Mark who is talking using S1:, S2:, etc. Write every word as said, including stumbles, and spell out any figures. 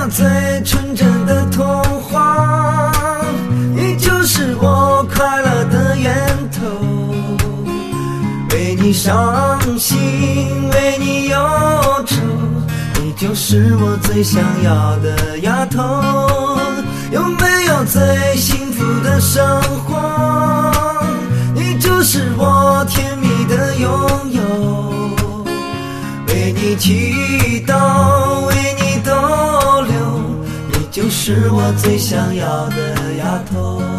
S1: 有最纯真的童话，你就是我快乐的源头。为你伤心，为你忧愁，你就是我最想要的丫头。有没有最幸福的生活？你就是我甜蜜的拥有。为你祈祷，为你逗留，你就是我最想要的丫头。